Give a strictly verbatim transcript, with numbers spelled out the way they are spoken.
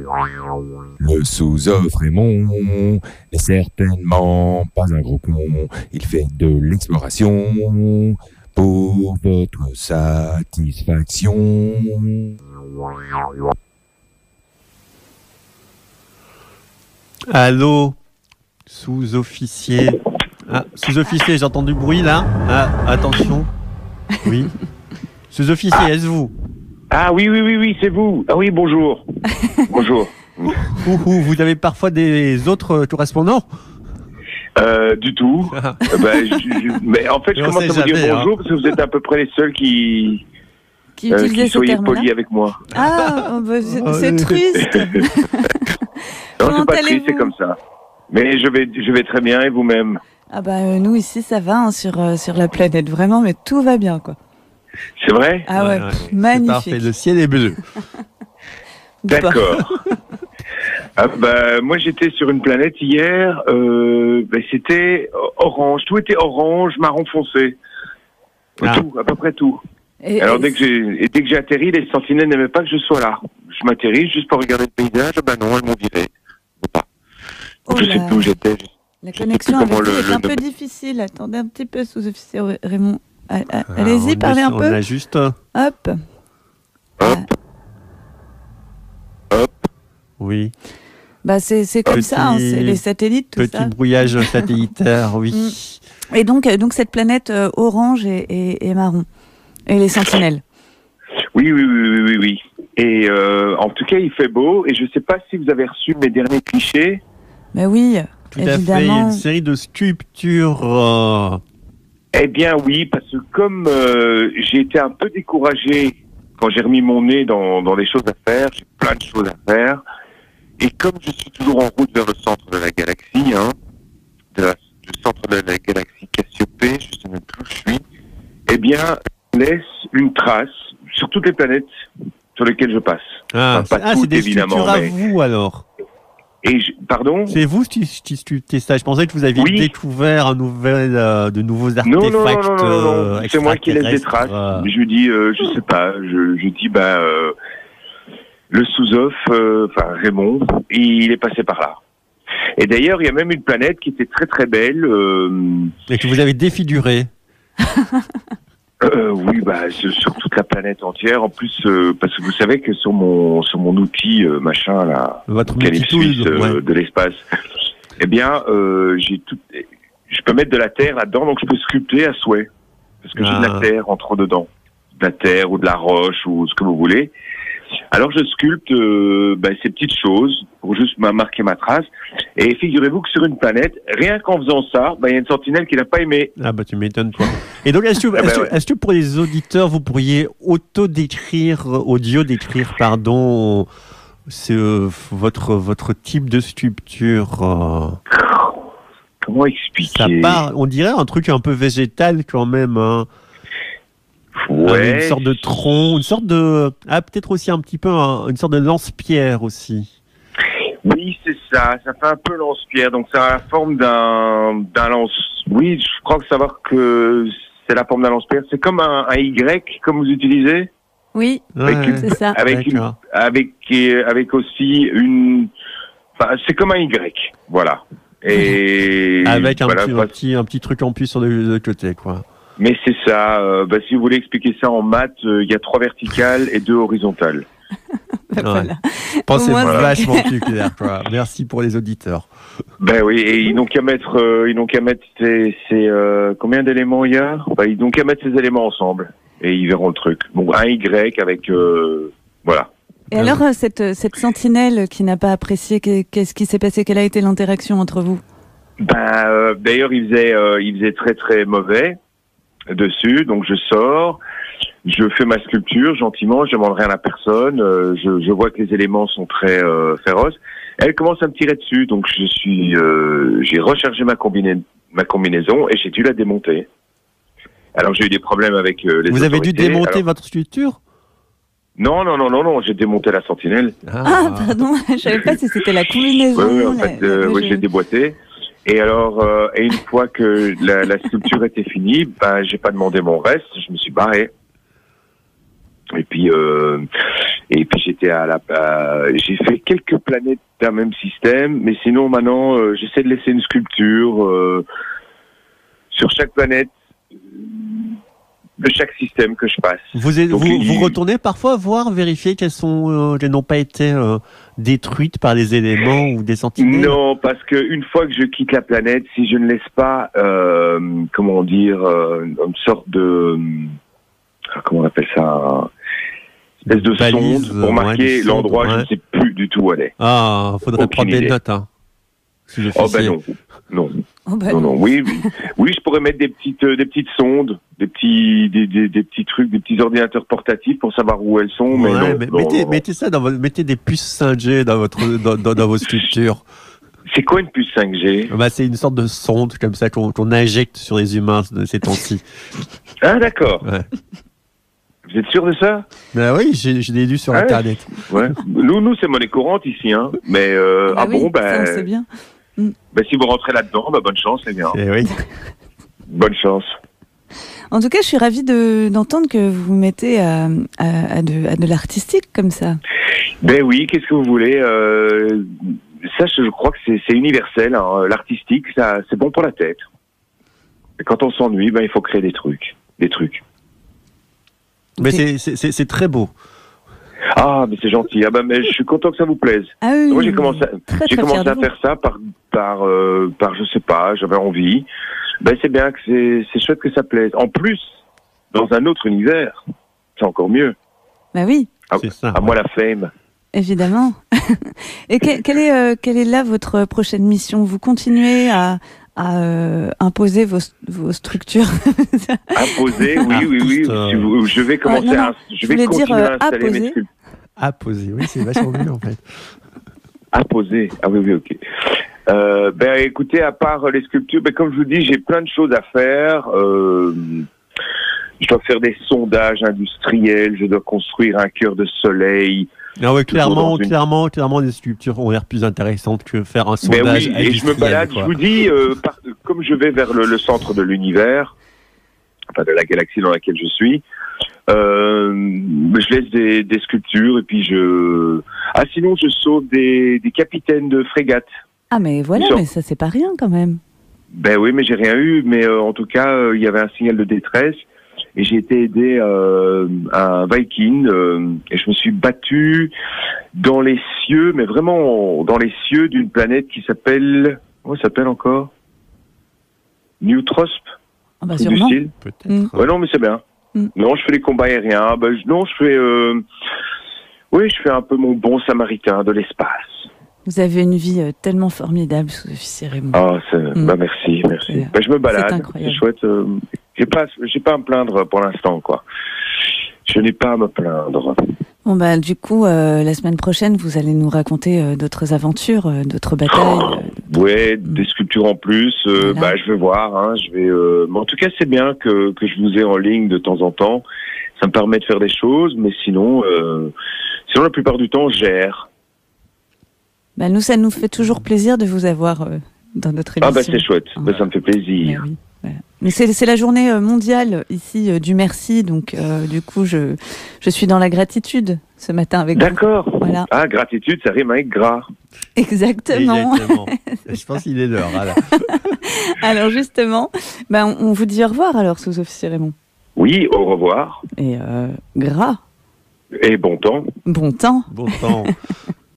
Le sous-off Raymond n'est certainement pas un gros con. Il fait de l'exploration pour votre satisfaction. Allô, sous-officier. Ah, sous-officier, j'entends du bruit là. Ah, attention. Oui. Sous-officier, ah. Est-ce vous? Ah oui, oui, oui, oui, c'est vous. Ah oui, bonjour. Bonjour. Ouh, ouh, vous avez parfois des autres correspondants? Euh, du tout. Ah. Euh, bah, je, je, mais en fait, je commence à vous jamais, dire bonjour hein. Parce que vous êtes à peu près les seuls qui qui, euh, qui soyez polis avec moi. Ah, bah, c'est, oh, c'est triste. Non, c'est pas triste, c'est comme ça. Mais je vais, je vais très bien et vous-même? Ah bah euh, nous ici ça va hein, sur euh, sur la planète vraiment, mais tout va bien quoi. C'est vrai? Ah ouais, ouais, ouais. Magnifique. C'est parfait, le ciel est bleu. D'accord. Ah bah, moi j'étais sur une planète hier, euh, bah, c'était orange, tout était orange, marron foncé, ah. Tout, à peu près tout. Et, Alors et dès que j'ai, et dès que j'ai atterri, les sentinelles n'aimaient pas que je sois là. Je m'atterris juste pour regarder le paysage, bah non, elles m'ont viré. Pas. Oh je là. sais plus où j'étais. La connexion avec vous est un peu difficile. Attendez un petit peu, sous-officier Raymond. Allez-y, parlez un peu. On a juste... Hop. Hop. Ah. Hop. Oui. Bah c'est, c'est comme petit, ça, hein, c'est les satellites, tout petit ça. Petit brouillage satellitaire, oui. Et donc, donc cette planète euh, orange et, et, et marron. Et les sentinelles. Oui, oui, oui, oui, oui. oui. Et euh, en tout cas, il fait beau. Et je ne sais pas si vous avez reçu mes derniers clichés. Ben oui, tout évidemment. à fait. Il y a une série de sculptures. Euh... Eh bien, oui, parce que comme euh, j'ai été un peu découragé quand j'ai remis mon nez dans, dans les choses à faire, j'ai plein de choses à faire. Et comme je suis toujours en route vers le centre de la galaxie, hein, de la, du centre de la galaxie Cassiopée, je sais même plus où je suis, eh bien, je laisse une trace sur toutes les planètes sur lesquelles je passe. Ah, enfin, pas ah toutes, c'est des évidemment, sculptures à mais... vous alors. Et je... Pardon? C'est vous qui sculptez ça. Je pensais que vous aviez oui. découvert un nouvel, euh, de nouveaux artefacts. Non, non, non, non, non, non. Euh, c'est moi qui laisse des traces. Euh... Je dis, euh, je sais pas, je, je dis, bah, euh, le sous-off, enfin euh, Raymond, il est passé par là. Et d'ailleurs, il y a même une planète qui était très très belle. Euh... Et que vous avez défigurée. Euh, oui, bah sur toute la planète entière. En plus, euh, parce que vous savez que sur mon sur mon outil euh, machin là, votre Calypsus euh, ouais. de l'espace, eh bien, euh, j'ai tout. Je peux mettre de la terre là-dedans, donc je peux sculpter à souhait, parce que ah. j'ai de la terre entre dedans, de la terre ou de la roche ou ce que vous voulez. Alors je sculpte euh, bah, ces petites choses pour juste marquer ma trace. Et figurez-vous que sur une planète, rien qu'en faisant ça, bah, y a une sentinelle qui n'a pas aimé. Ah bah tu m'étonnes toi. Et donc est-ce que, ah bah, est-ce, ouais. que, est-ce que pour les auditeurs, vous pourriez auto-décrire, audio-décrire, pardon, c'est, euh, votre, votre type de sculpture euh... Comment expliquer? Ça part, on dirait un truc un peu végétal quand même, hein. Ouais. Une sorte de tronc, une sorte de... Ah, peut-être aussi un petit peu un, une sorte de lance-pierre aussi. Oui, c'est ça. Ça fait un peu lance-pierre. Donc, ça a la forme d'un, d'un lance... Oui, je crois que savoir que c'est la forme d'un lance-pierre. C'est comme un, un Y, comme vous utilisez. Oui, avec ouais, une, c'est ça. Avec, une, avec, avec aussi une... Enfin, c'est comme un Y. Voilà. Et... Avec un, voilà, petit, un, petit, un petit truc en plus sur le, le côté, quoi. Mais c'est ça. Euh, bah, si vous voulez expliquer ça en maths, il euh, y a trois verticales et deux horizontales. Ben voilà. Je pense que c'est voilà. vachement plus clair, quoi. Merci pour les auditeurs. Ben oui, et ils n'ont qu'à mettre, euh, ils n'ont qu'à mettre ces, ces euh, combien d'éléments il y a? Ben, ils n'ont qu'à mettre ces éléments ensemble et ils verront le truc. Bon, un Y avec, euh, voilà. Et alors cette cette sentinelle qui n'a pas apprécié, qu'est-ce qui s'est passé? Quelle a été l'interaction entre vous? Ben euh, d'ailleurs, il faisait, euh, il faisait très très mauvais dessus, donc je sors, je fais ma sculpture gentiment, je demande rien à personne, euh, je, je vois que les éléments sont très euh, féroces. Elle commence à me tirer dessus, donc je suis, euh, j'ai rechargé ma, combina- ma combinaison et j'ai dû la démonter. Alors j'ai eu des problèmes avec euh, les Vous autorités. avez dû démonter Alors... votre sculpture? Non, non, non, non, non, j'ai démonté la sentinelle. Ah, ah pardon, je savais pas si c'était la combinaison. Oui, oui, en fait, euh, oui, j'ai déboîté. Et alors, euh, et une fois que la, la sculpture était finie, ben, j'ai pas demandé mon reste, je me suis barré. Et puis, euh, Et puis j'étais à la, à, j'ai fait quelques planètes d'un même système, mais sinon maintenant euh, j'essaie de laisser une sculpture euh, sur chaque planète de chaque système que je passe. Vous, êtes, Donc, vous, il... vous retournez parfois voir, vérifier qu'elles sont, euh, qu'elles n'ont pas été euh, détruites par des éléments ou des sentinelles? Non, parce que une fois que je quitte la planète, si je ne laisse pas, euh, comment dire, euh, une sorte de, comment on appelle ça, une espèce de balise, sonde pour marquer ouais, l'endroit, sonde, ouais. je ne sais plus du tout où elle est. Ah, faudrait Aucune prendre des idée. notes, hein. Si Oh ben non, non. Oh bah non, non. non, oui, oui, oui, je pourrais mettre des petites, euh, des petites sondes, des petits, des, des, des petits trucs, des petits ordinateurs portatifs pour savoir où elles sont, mais Ouais, non. mais non, mettez, non, non. mettez ça dans votre, mettez des puces cinq G dans votre, dans, dans, dans vos sculptures. C'est quoi une puce cinq G? Bah, c'est une sorte de sonde comme ça qu'on, qu'on injecte sur les humains de ces temps-ci. Ah d'accord. Ouais. Vous êtes sûr de ça? Bah oui, j'ai, je l'ai lu sur Ah ouais. Internet. Ouais. Nous, nous, c'est monnaie courante ici, hein. Mais euh, Ah ah oui, bon, ça, ben, on sait bien. ben, si vous rentrez là-dedans, ben, bonne chance, les gars. Eh oui. Bonne chance. En tout cas, je suis ravie de, d'entendre que vous vous mettez à, à, à, de, à de l'artistique comme ça. Ben oui, qu'est-ce que vous voulez euh, Ça, je crois que c'est, c'est universel. Hein. L'artistique, ça, c'est bon pour la tête. Et quand on s'ennuie, ben, il faut créer des trucs, des trucs. Mais c'est, c'est, c'est, c'est très beau. Ah, mais c'est gentil. Ah ben, mais je suis content que ça vous plaise. Ah oui, Moi, j'ai oui, commencé, à, très, j'ai très commencé fière de à vous. faire ça par, par, euh, par, je sais pas, j'avais envie. Ben, c'est bien que c'est, c'est chouette que ça plaise. En plus, dans un autre univers, c'est encore mieux. Bah oui, À, C'est ça, à ouais. moi la fame. évidemment. Et que- quelle est, euh, quelle est là votre prochaine mission? Vous continuez à, à euh, imposer vos, vos structures? Imposer, oui, oui, oui. Artiste, euh, Si vous- je vais commencer non, non, à, je je vais voulais dire, continuer euh, à installer apposer. mes sculptures. À poser, oui, c'est vachement mieux en fait. Apposer. Ah oui, oui, ok. Euh, ben, écoutez, à part les sculptures, ben, comme je vous dis, j'ai plein de choses à faire. Euh, je dois faire des sondages industriels, je dois construire un cœur de soleil. Non, ouais, Toujours clairement, dans une- clairement, clairement, les sculptures ont l'air plus intéressantes que faire un Ben sondage oui, et je me industriel, balade, quoi. je vous dis, euh, par- comme je vais vers le, le centre de l'univers, enfin de la galaxie dans laquelle je suis, euh, je laisse des, des sculptures et puis je... Ah sinon, je sauve des, des capitaines de frégates. Ah mais voilà, Ils sont- mais ça c'est pas rien quand même. Ben oui, mais j'ai rien eu, mais euh, en tout cas, euh, il y avait un signal de détresse et j'ai été aidé euh, à un Viking euh, et je me suis battu dans les cieux, mais vraiment dans les cieux d'une planète qui s'appelle... Comment ça s'appelle encore? New Trosp, Ah bah truc du sûrement. style. Peut-être. Mm. Ouais, non, mais c'est bien. Mm. Non, je fais les combats aériens. Ben, je- non, je fais... Euh... Oui, je fais un peu mon bon samaritain de l'espace. Vous avez une vie euh, tellement formidable, sous-officier Raymond. Ah, c'est... Mm. bah merci, merci. C'est- Ben, je me balade, c'est c'est, incroyable. chouette. Euh... J'ai pas, j'ai pas à me plaindre pour l'instant, quoi. Je n'ai pas à me plaindre. Bon bah du coup, euh, la semaine prochaine, vous allez nous raconter euh, d'autres aventures, euh, d'autres batailles. euh, Ouais, des sculptures en plus. Euh, Voilà. Bah, je vais voir. Hein, je vais. Euh... Mais en tout cas, c'est bien que que je vous ai en ligne de temps en temps. Ça me permet de faire des choses, mais sinon, euh... sinon la plupart du temps, je gère. Bah nous, ça nous fait toujours plaisir de vous avoir euh, dans notre émission. Ah bah c'est chouette. Ah. Bah, ça me fait Mais plaisir. oui, voilà. Mais c'est, c'est la journée euh, mondiale ici euh, du merci, donc euh, du coup je je suis dans la gratitude ce matin avec vous. D'accord. Voilà. Ah, gratitude, ça rime avec gras. Exactement. Exactement. Je pense qu'il est l'heure. Voilà. Alors justement, bah, on, on vous dit au revoir alors, sous-officier Raymond. Oui, au revoir. Et euh, gras, Et bon temps. bon temps. Bon temps.